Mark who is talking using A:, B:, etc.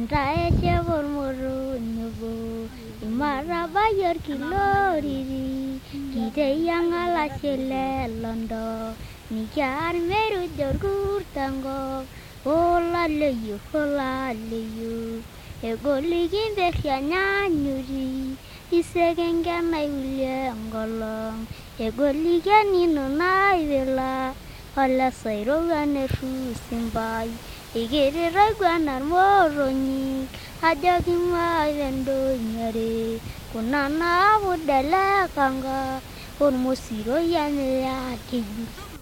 A: Intaeshe formoro nyugo Imaraba yor kiloriri Kiteyanga la shele londo Nikyar meru jorgur tango Ola leyu Egolikin bekya nyanyuri Isegengen na iwile ngolong Egolikin ino na iwila Ola sairo ganeru simbai Igirira gwanar moronyi Ajoki maivendo nyare Kunana budele kanga Urmusiro yane ya keju